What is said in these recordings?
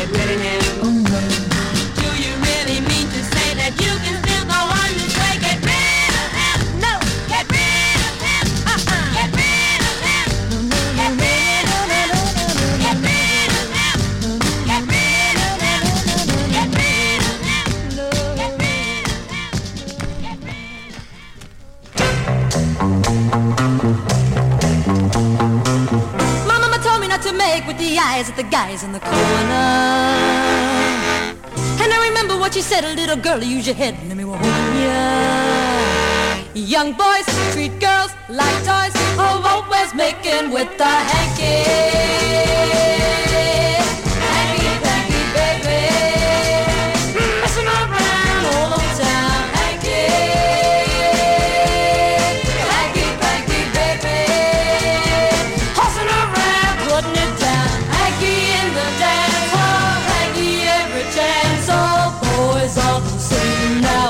get ready now. Do you really mean to say that you can still go on this way? Get rid of him. No, get rid of him. Get rid of him. Get rid of him. Get rid of him. Get rid of him. Get rid of him. Get rid of him. My mama told me not to make with the eyes at the guys in the corner. And I remember what she said, a little girl, use your head, let me warn ya. Young boys treat girls like toys, oh, always making with the hanky. Hanky, hanky, baby. Messing around all over town, hanky. Hanky, hanky, baby. Horsing around, putting it down, hanky in the dance hall, hanky every chance, all boys all sing now.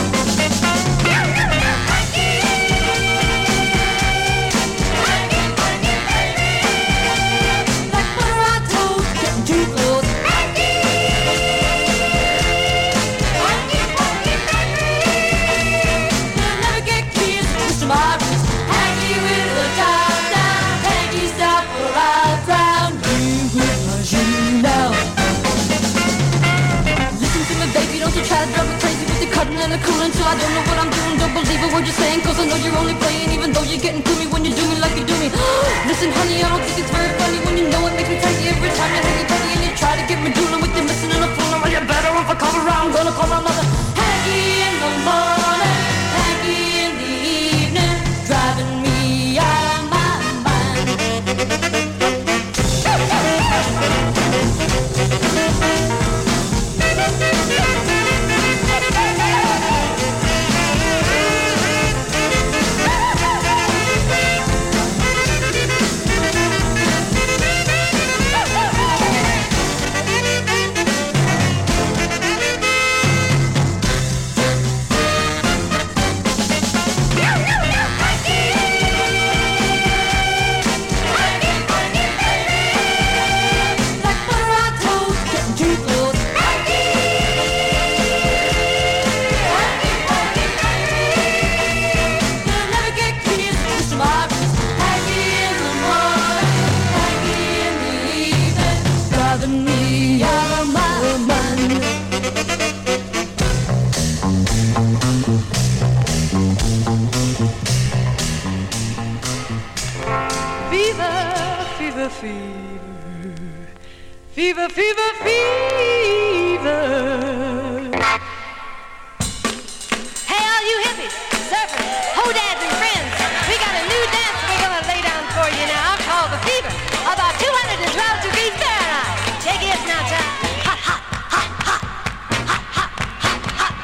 And a coolin' till I don't know what I'm doing. Don't believe a word you're saying, cause I know you're only playing, even though you're getting to me when you do me like you do me. Listen honey, I don't think it's very funny when you know it makes me crazy every time you hang it petty and you try to get me drooling with your missing and a fooling. Well, you're better off a cover around, gonna call my mother. Hanky in the morning, hanky in the evening, driving me out of my mind. Fever, fever, fever. Hey, all you hippies, surfers, hodads, and friends, we got a new dance we're gonna lay down for you now called the Fever. About 212 degrees Fahrenheit. Take it now, child. Hot, hot, hot, hot, hot, hot, hot, hot.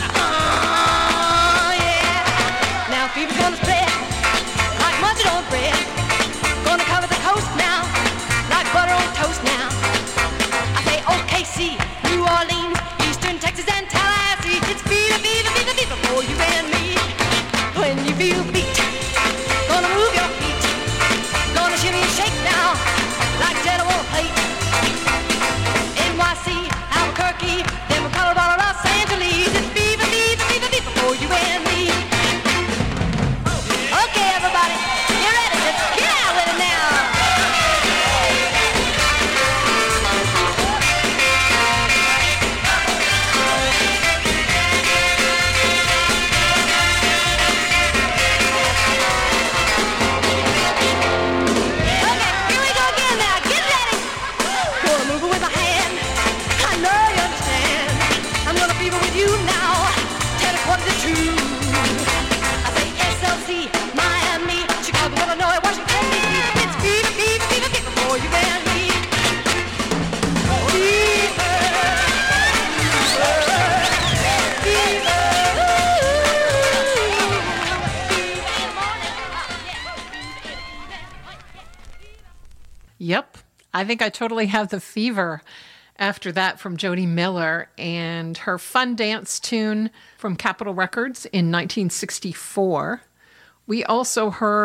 Oh, yeah. Now fever's gonna spread like mustard on bread. Gonna cover the coast now like butter on toast now. OKC, New Orleans, Eastern Texas, and Tallahassee. It's fever, fever, fever, fever for you and me. When you feel beat, gonna move your feet, gonna shimmy and shake now like Jetta on a plate. NYC, Albuquerque, Denver, Colorado, Los Angeles. It's fever, fever, fever, fever for you and me. Okay, everybody, you ready? Let's get out with it now. Yep, I think I totally have the fever after that from Jody Miller and her fun dance tune from Capitol Records in 1964. We also heard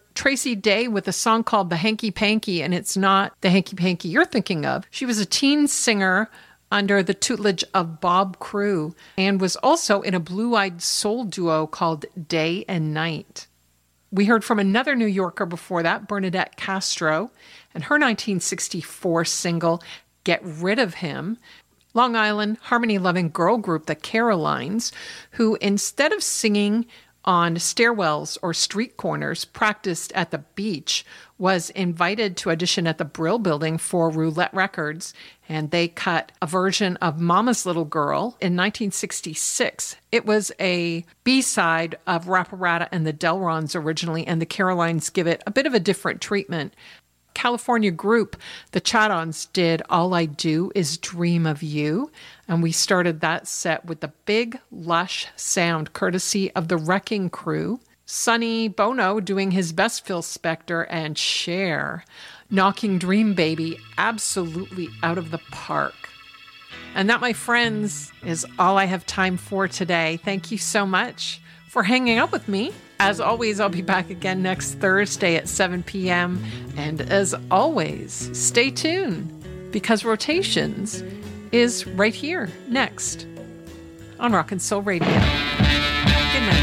Tracy Day with a song called The Hanky Panky, and it's not the Hanky Panky you're thinking of. She was a teen singer under the tutelage of Bob Crewe and was also in a blue-eyed soul duo called Day and Night. We heard from another New Yorker before that, Bernadette Castro, and her 1964 single, Get Rid of Him. Long Island harmony-loving girl group, the Carolines, who instead of singing on stairwells or street corners practiced at the beach, was invited to audition at the Brill Building for Roulette Records, and they cut a version of Mama's Little Girl in 1966. It was a B-side of Rapparata and the Delrons originally, and the Carolines give it a bit of a different treatment. California group, the Chat-Ons, did All I Do Is Dream of You, and we started that set with the big, lush sound courtesy of the Wrecking Crew. Sonny Bono doing his best Phil Spector, and Cher knocking Dream Baby absolutely out of the park. And that, my friends, is all I have time for today. Thank you so much for hanging out with me. As always, I'll be back again next Thursday at 7 p.m. And as always, stay tuned, because Rotations is right here next on Rock and Soul Radio. Good night.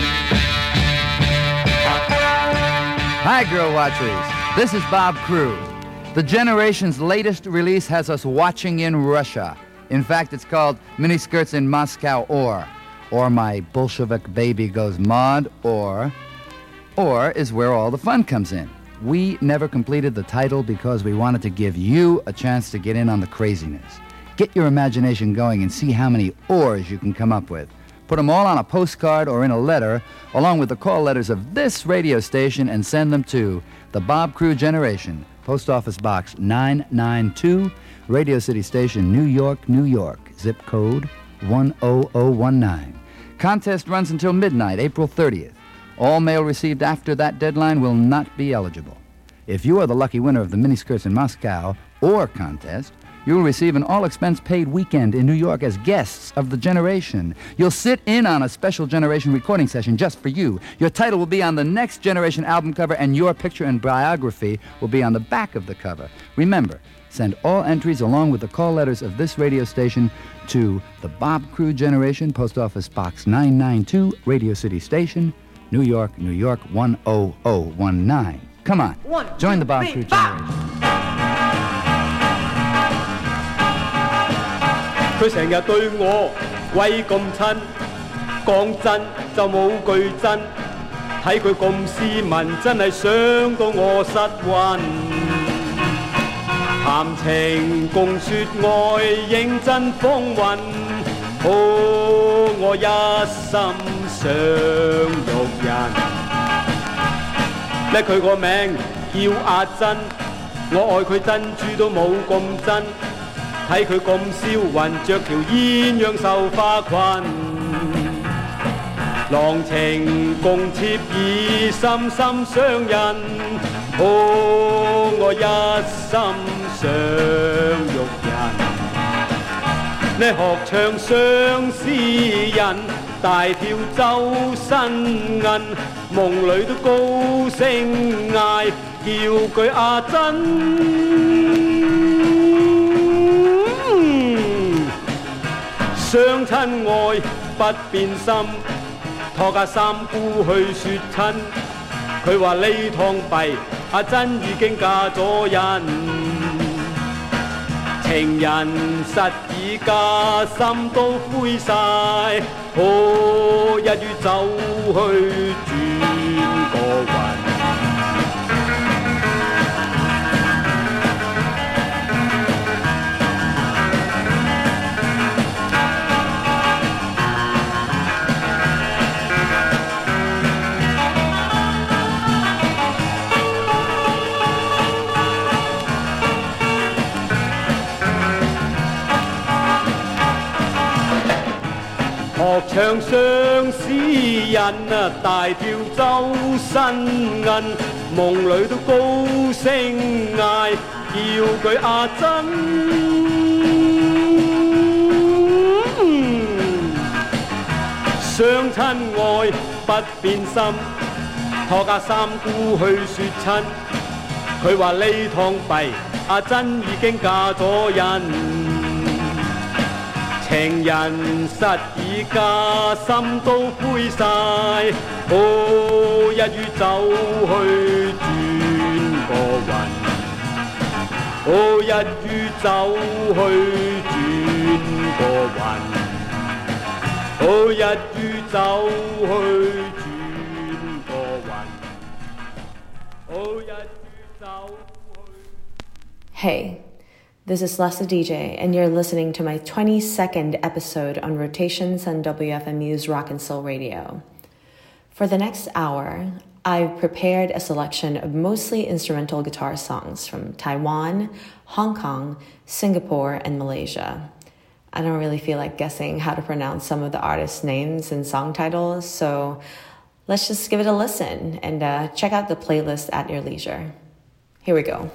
Hi, Girl Watchers. This is Bob Crewe. The Generation's latest release has us watching in Russia. In fact, it's called Miniskirts in Moscow, or My Bolshevik Baby Goes Mod, or is where all the fun comes in. We never completed the title because we wanted to give you a chance to get in on the craziness. Get your imagination going and see how many ors you can come up with. Put them all on a postcard or in a letter, along with the call letters of this radio station, and send them to the Bob Crewe Generation, Post Office Box 992, Radio City Station, New York, New York, zip code 10019. Contest runs until midnight, April 30th. All mail received after that deadline will not be eligible. If you are the lucky winner of the Miniskirts in Moscow or contest, you will receive an all-expense-paid weekend in New York as guests of the Generation. You'll sit in on a special Generation recording session just for you. Your title will be on the next Generation album cover, and your picture and biography will be on the back of the cover. Remember, send all entries along with the call letters of this radio station to the Bob Crewe Generation, Post Office Box 992, Radio City Station, New York, New York, 10019. Come on, join the Bob Crewe Generation. 佢成日對我鬼咁親，講真就冇句真，睇佢咁斯文，真係傷到我失魂。談情共説愛，認真風雲，我一心想育人。咧佢個名叫阿珍，我愛佢珍珠都冇咁真。睇佢咁銷魂，着條鴛鴦繡花裙，郎情共妾意，深深相印。我一心想育人，呢學唱相思人，大跳周身銀，夢裏都高聲嗌，叫句阿珍。相親愛不變心，託阿三姑去説親，佢話呢趟弊，阿珍已經嫁咗人，情人實已嫁，心都灰晒，一於走去轉個雲。學唱相思人啊，大跳周身銀，夢裏都高聲嗌，叫句阿珍。相親愛不變心， 託阿三姑去説親，佢話呢趟弊，阿珍已經嫁咗人，情人實已嫁，心都灰晒，哦，一於走去轉個運，哦，一於走去轉個運，哦，一於走去轉個運，哦，一於走去。 Hey, this is Lessa DJ, and you're listening to my 22nd episode on Rotations on WFMU's Rock and Soul Radio. For the next hour, I've prepared a selection of mostly instrumental guitar songs from Taiwan, Hong Kong, Singapore, and Malaysia. I don't really feel like guessing how to pronounce some of the artists' names and song titles, so let's just give it a listen and check out the playlist at your leisure. Here we go.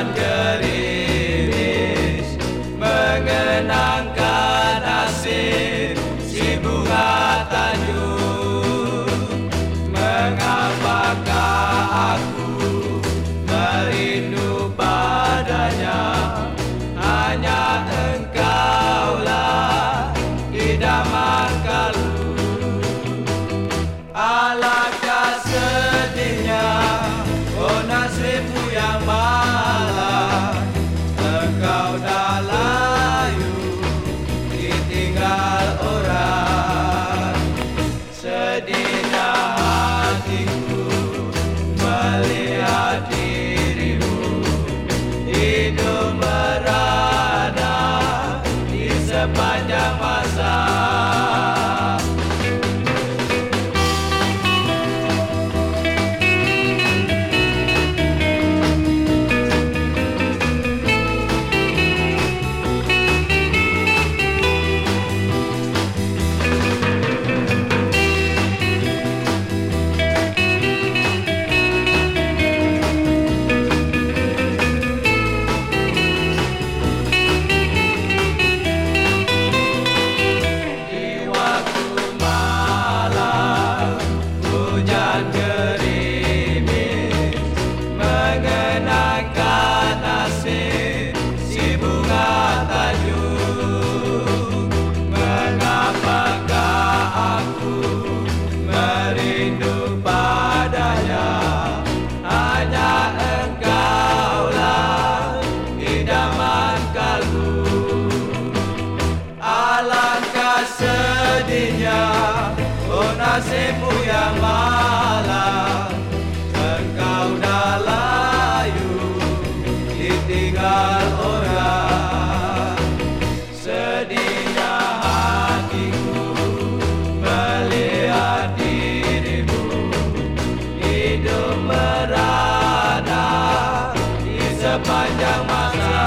Hujan gerimis mengenangkan nasib si bunga tanjung. Mengapakah aku merindu padanya? Hanya engkaulah idaman kalbu. Alangkah sedihnya, oh nasibmu yang malang. Engkau dah layu, ditinggal orang. Sedihnya hatiku melihat dirimu hidup merana di sepanjang masa. Nasibmu yang malang, engkau dah layu, ditinggal orang. Sedihnya hatiku melihat dirimu hidup merana di sepanjang masa.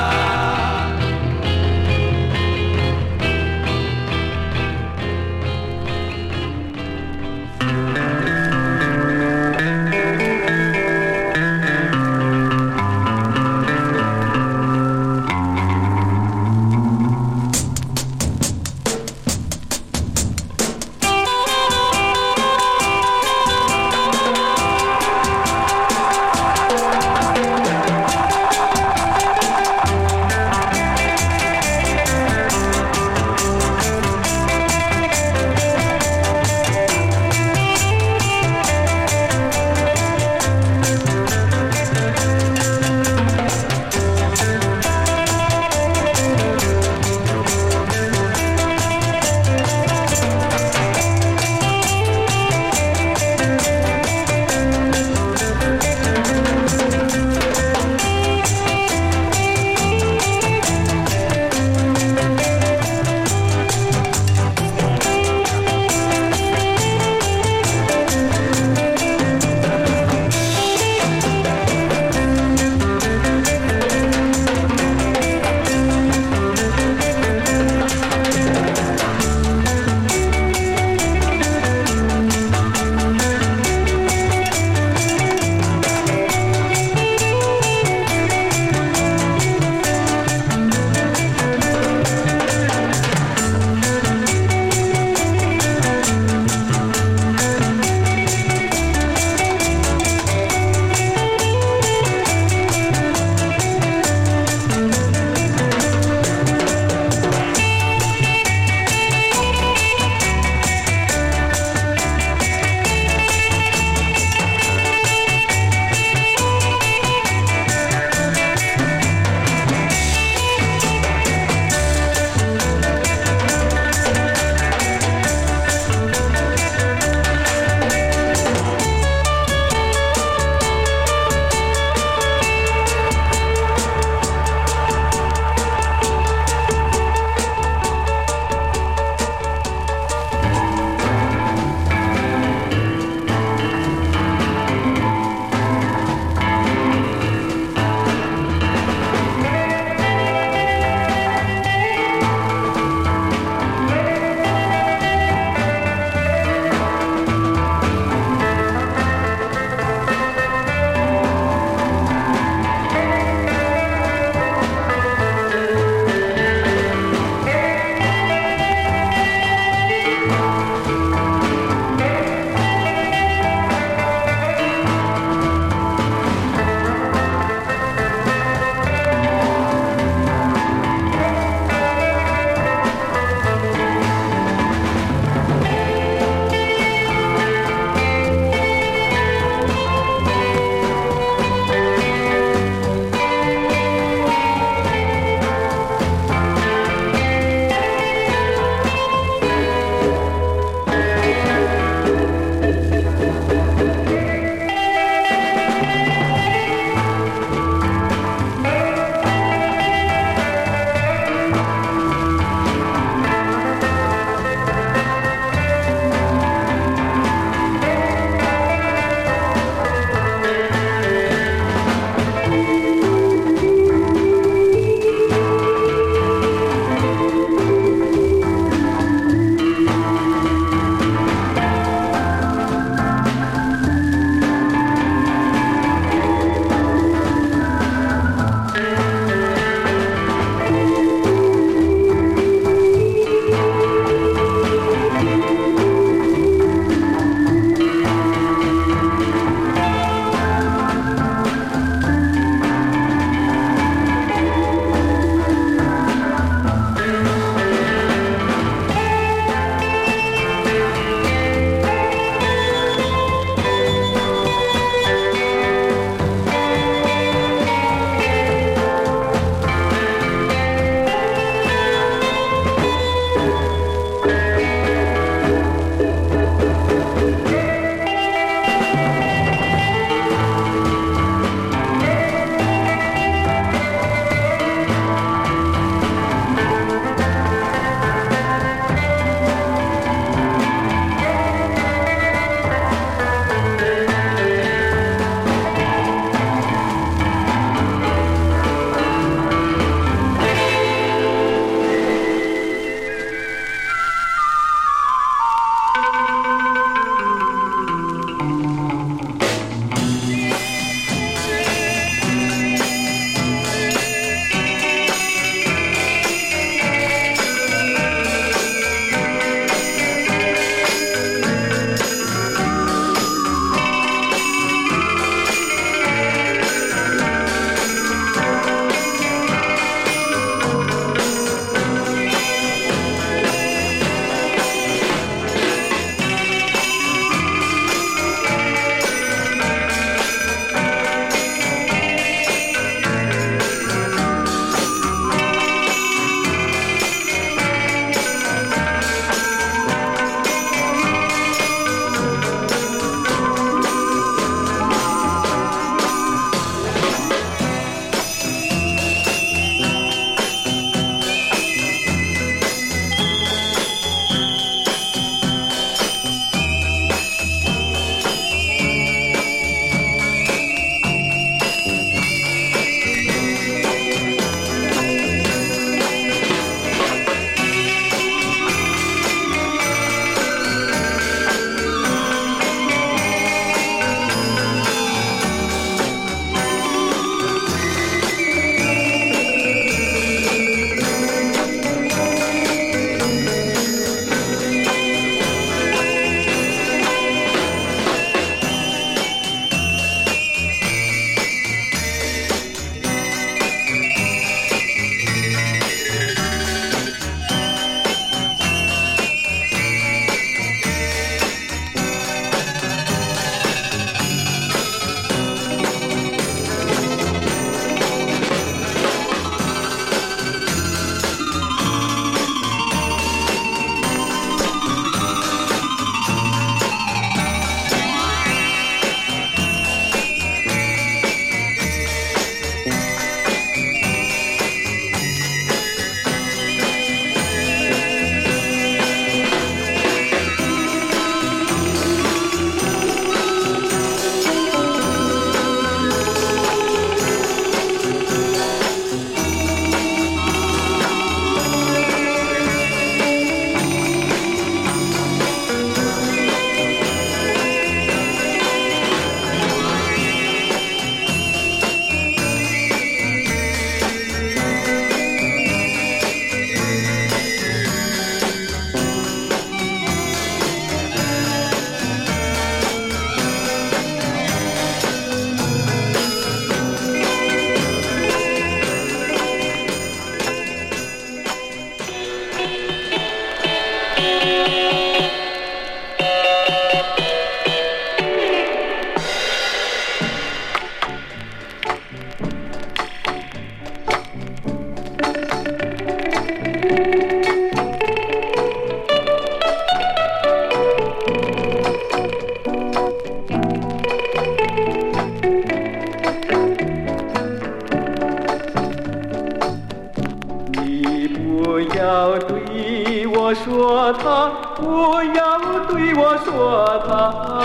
要对我说他，不要对我说他。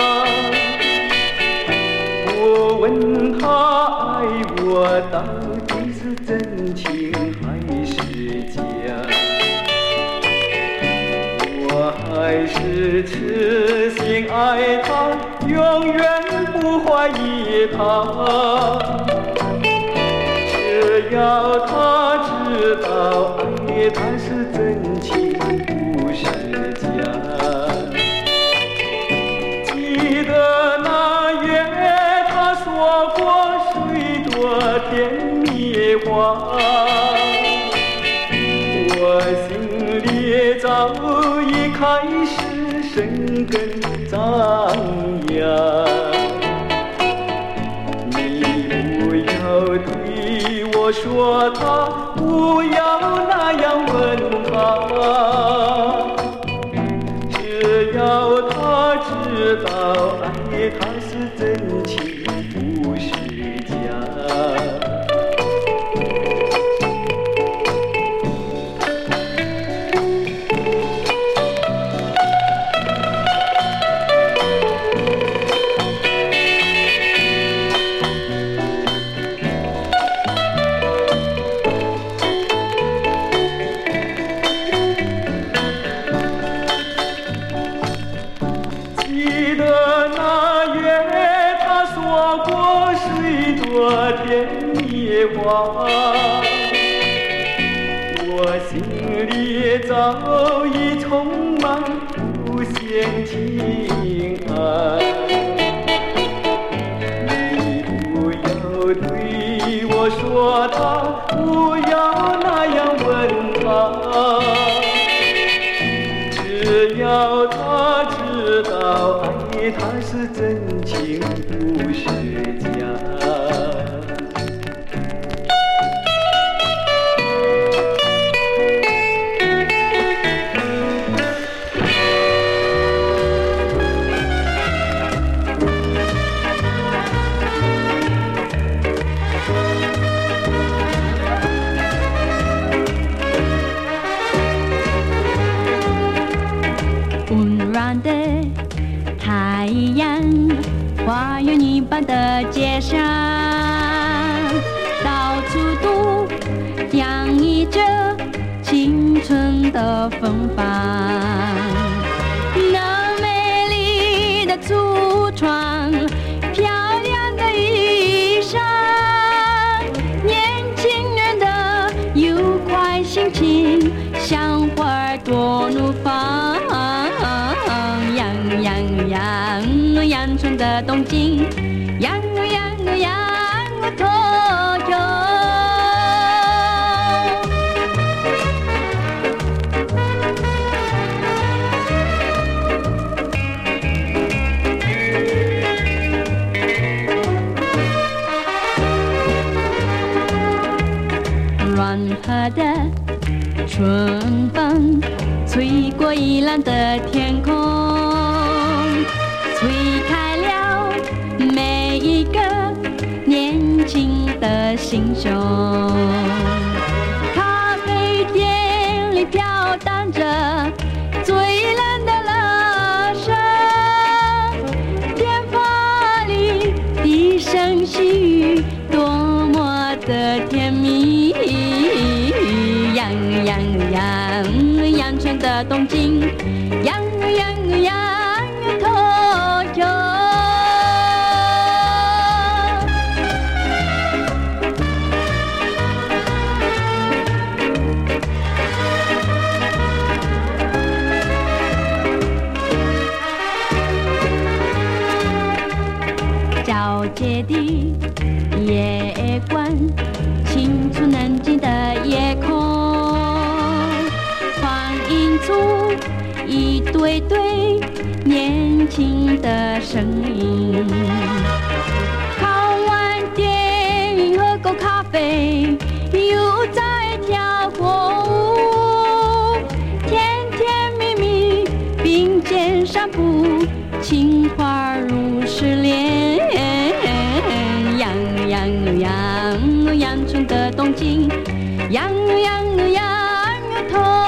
我问他爱我到底是真情还是假？我还是痴心爱他，永远不怀疑他。只要他知道爱他是真情不是假。记得那月他说过许多甜蜜话，我心里早已开始生根张扬。你不要对我说他，不要那样问他，只要他知道爱他是真情不是假。记得那月他说过许多甜蜜话，我心里早已充满无限情爱。你不要对我说他，不要那样问他，只要他知道爱他是真情不是假。 温暖的太阳，花园一般的街上，到处都洋溢着青春的芬芳。那美丽的橱窗，漂亮的衣裳，年轻人的愉快心情，像花朵怒放。阳春的东京，東京。软和的春风，吹过蔚蓝的天空，吹开了每一个年轻的心胸。咖啡店里飘荡着醉人的歌声，电话里低声细语，多么的甜蜜。阳春的东京，東京。皎洁的夜光，清楚冷静的夜空，放映出一对对年轻的身影。看完电影，喝口咖啡，又在跳过舞，甜甜蜜蜜并肩散步，情话如失恋。阳春的东京，东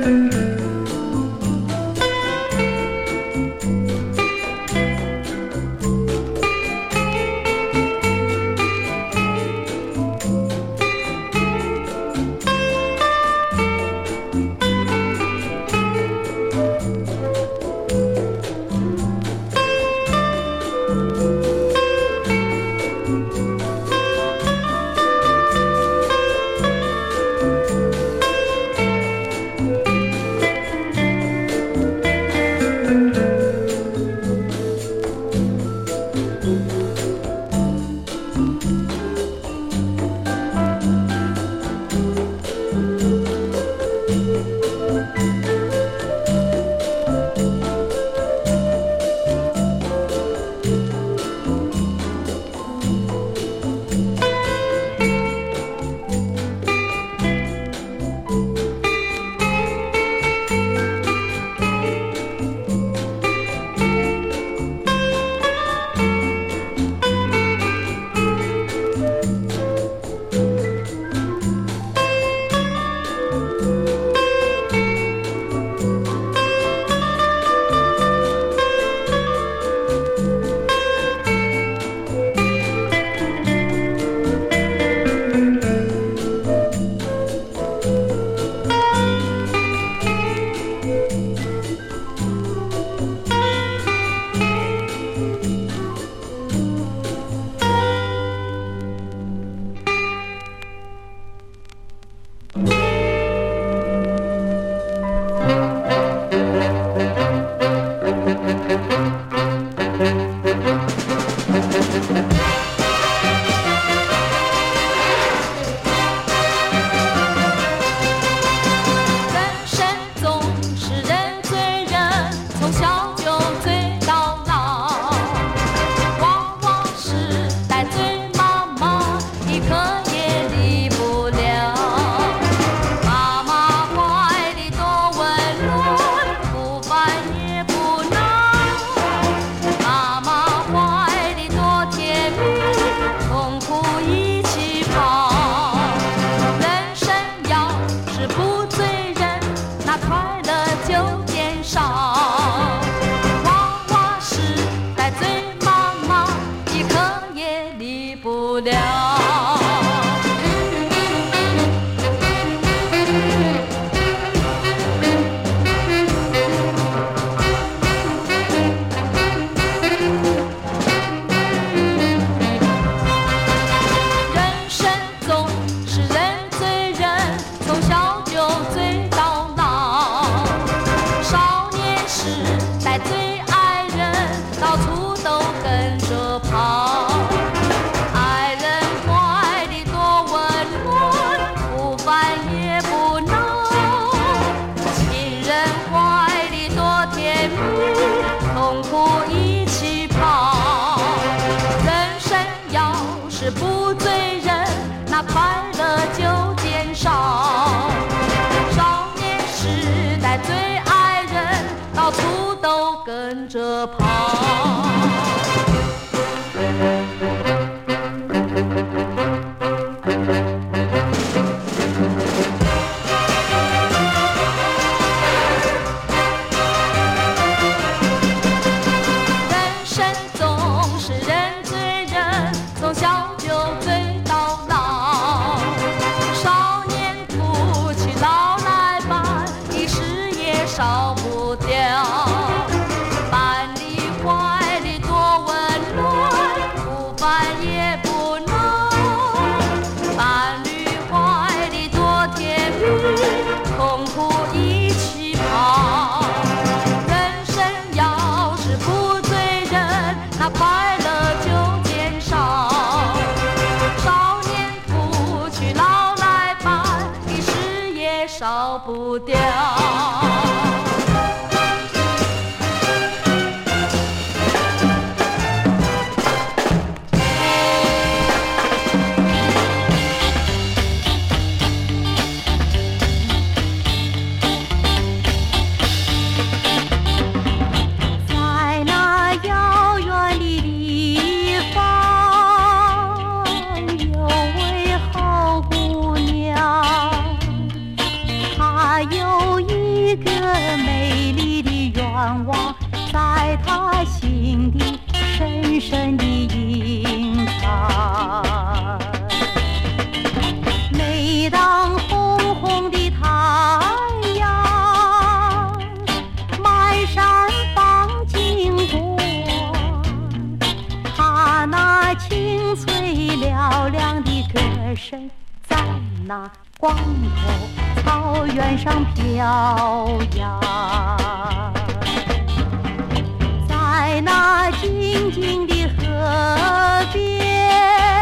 少不掉。 在那遥远的地方，有位好姑娘，她有一一个美丽的愿望，在他心底深深地隐藏。每当红红的太阳满山放金光，他那清脆嘹亮的歌声在那光头草原上飘扬，在那静静的河边，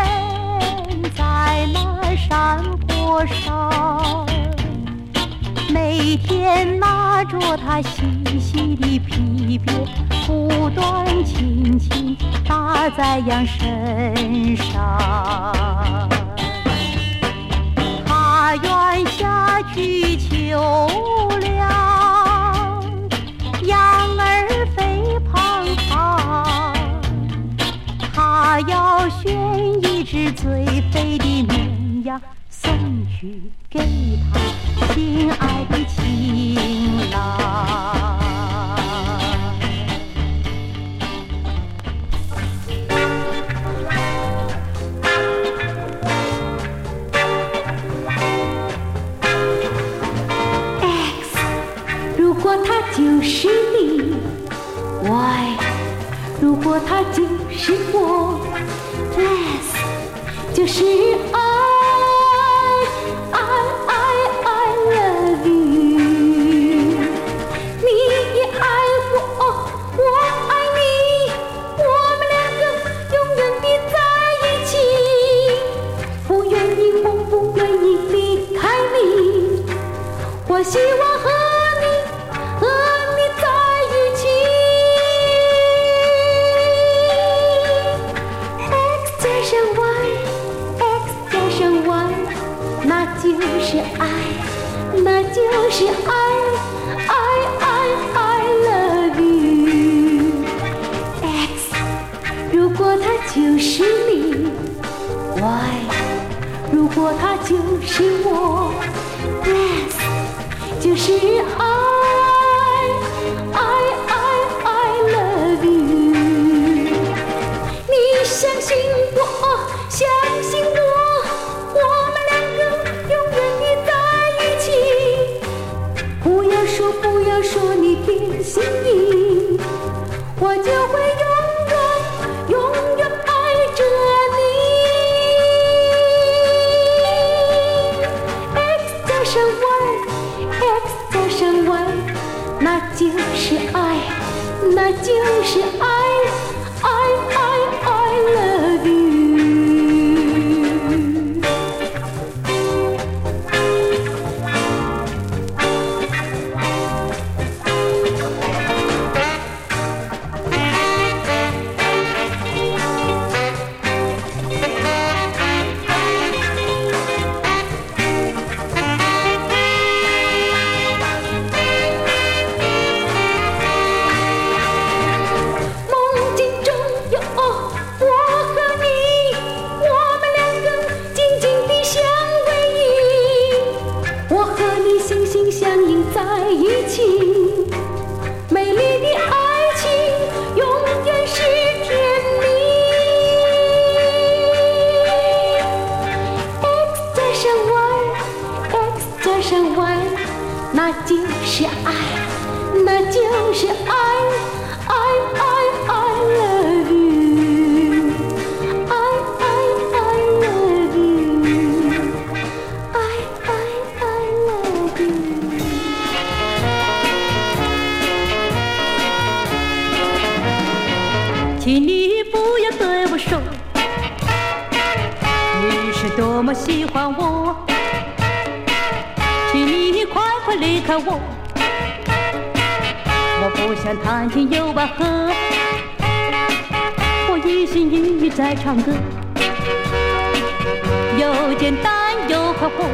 在那山坡上，每天拿着他细细的皮鞭，不断轻轻打在羊身上。他愿下去求粮，羊儿肥胖胖，他要选一只最肥的绵羊送去给他心爱的情郎。如果他就是你 ，Why？ 如果他就是我 ，Yes， 就是爱。I love you。你也爱我，我爱你，我们两个永远地在一起。不愿意，我不愿意离开你。我希望和你在一起。X 加上 Y，X 加上 Y， 那就是爱，那就是爱。I love you。X， 如果他就是你 ，Y， 如果他就是我 ，Yes， 就是爱。I love you。 你相信我，相信我，我们两个永远地在一起。不要说，不要说你的心意，我就会永远爱着你。X 加上 Y，X 加上 Y， 那就是爱，那就是爱。I love you。 梦境中有我和你，我们两个紧紧地相偎依，我和你心心相印在一起，美丽的爱情永远是甜蜜。X 加上 Y，X 加上 Y， 那就是爱，那就是爱。I love you。 I love you。 I love you。 请你不要对我说你是多么喜欢我，请你快快离开我，我不想谈情又把和，我一心一意在唱歌，又简单又快活，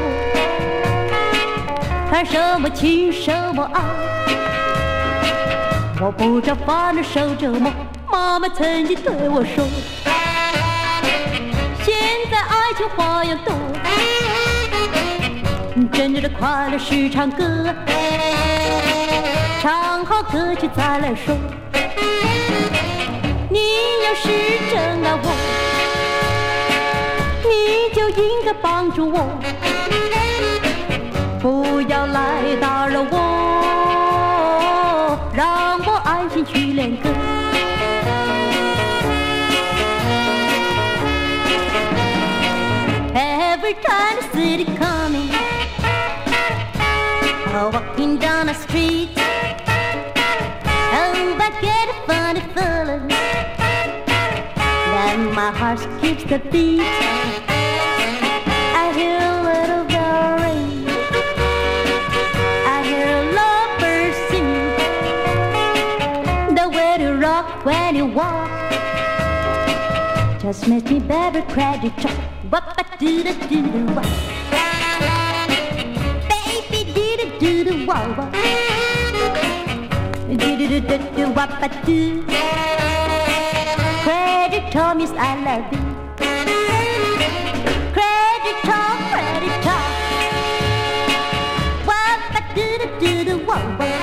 谈什么情什么爱，我不知道烦恼受折磨。妈妈曾经对我说，现在爱情花样多，真正的快乐是唱歌。 唱好歌曲再来说。你要是真爱我，你就应该帮助我，不要来打扰我，让我安心去练歌。Every time I see it coming, walking down the street, oh, I get a funny feeling that my heart skips the beat. I hear a little bell ring, I hear a lovebird sing, the way to rock when you walk just makes me better credit talk. Wap-a-doo-da-doo-da-wah, baby doo-da-doo-da-wah, doo-da-doo-da-doo-wap-a-doo. Credit talk means I love you. Credit talk, wap-a-doo-da-doo-da-wah,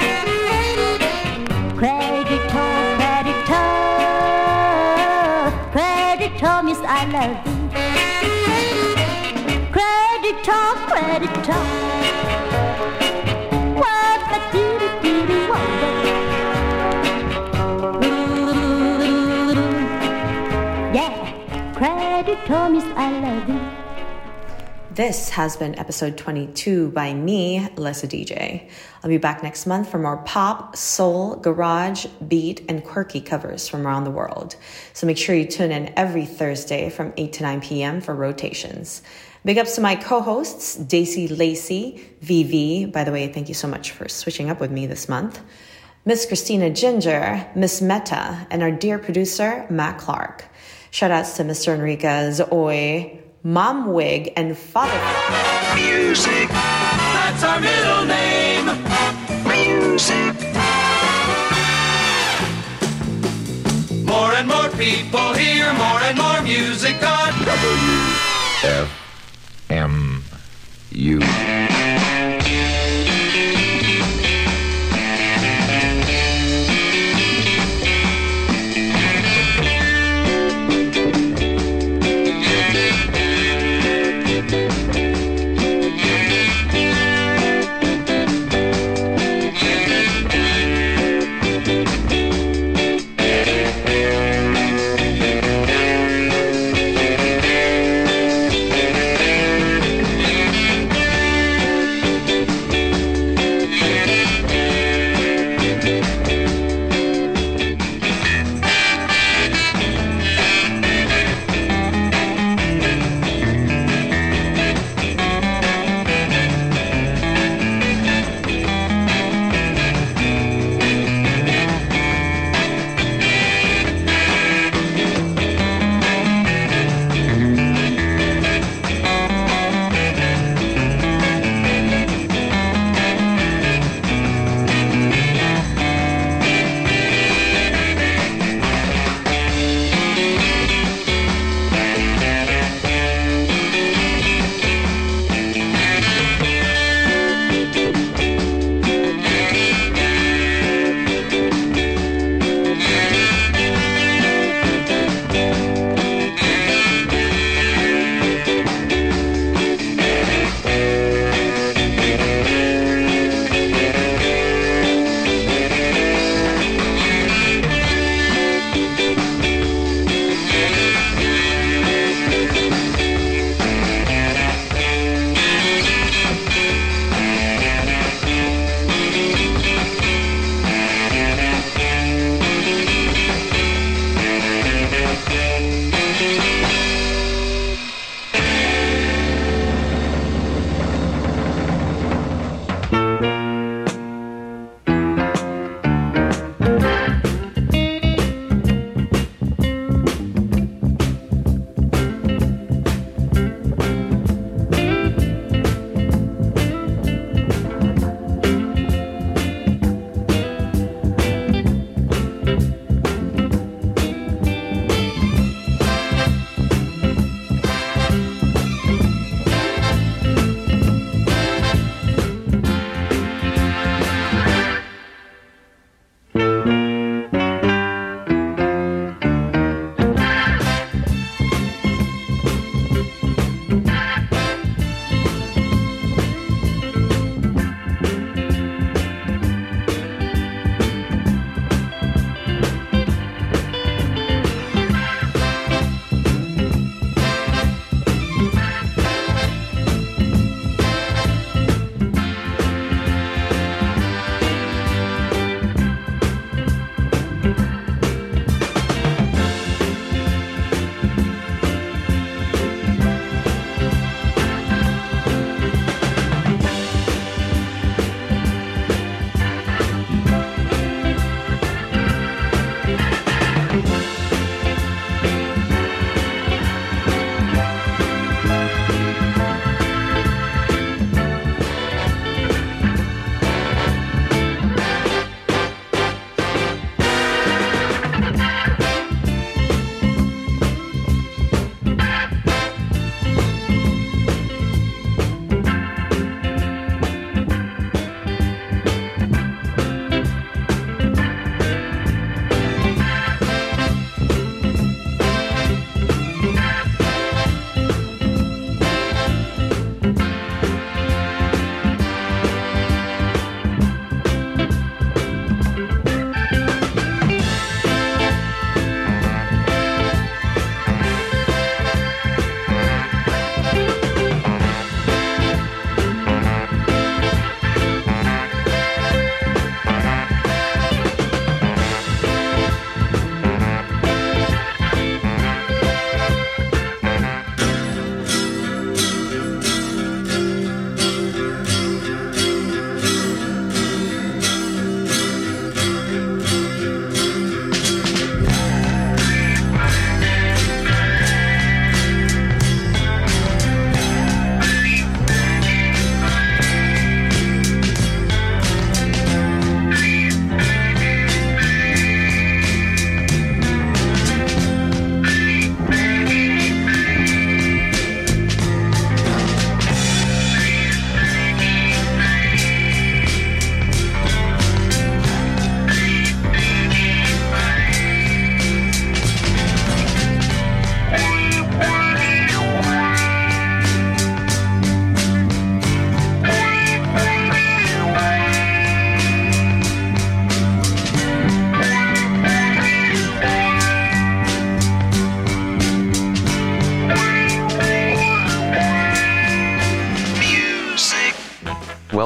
credit talk, credit talk means I love you. Credit talk, yeah, credit talk means I love you. This has been episode 22 by me, Lessa DJ. I'll be back next month for more pop, soul, garage, beat, and quirky covers from around the world. So make sure you tune in every Thursday from 8 to 9 p.m. for rotations. Big ups to my co-hosts, Daisy Lacey, VV. By the way, thank you so much for switching up with me this month. Miss Christina Ginger, Miss Meta, and our dear producer, Matt Clark. Shoutouts to Mr. Enriquez, Oi, Mom Wig, and Father Music, that's our middle name. Music. More and more people hear more and more music on WFMU.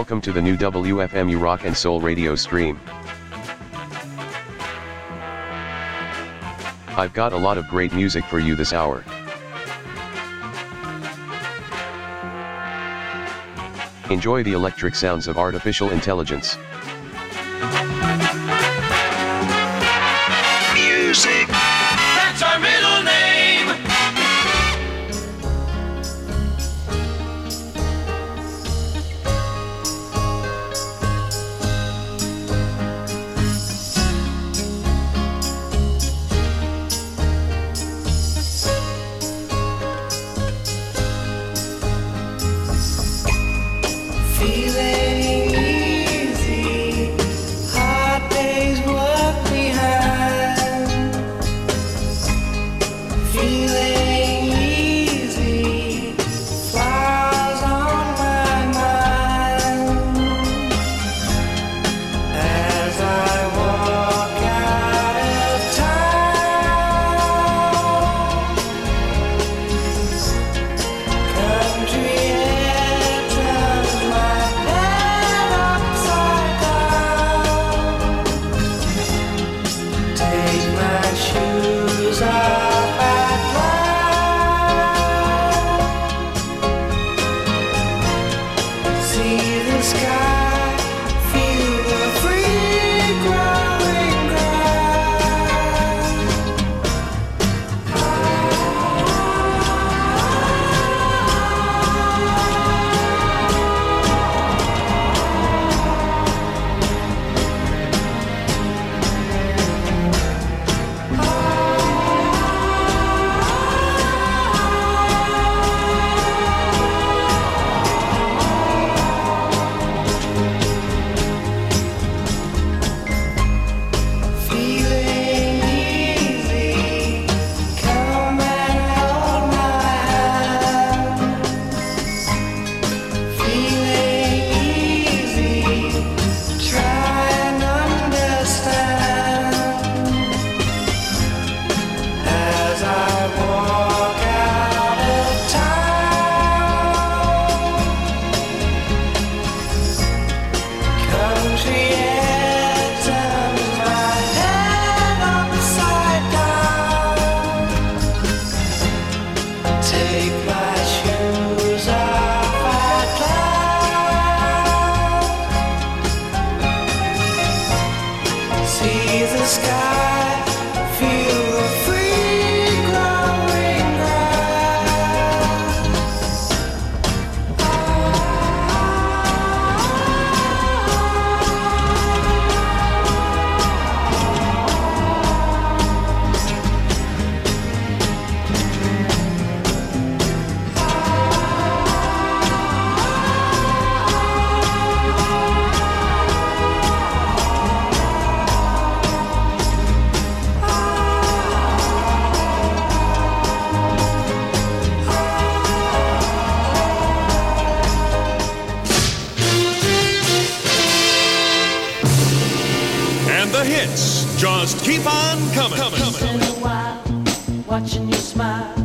Welcome to the new WFMU Rock and Soul radio stream. I've got a lot of great music for you this hour. Enjoy the electric sounds of artificial intelligence. Music. That's our middle name. Just keep on coming. Once in a while, watching you smile.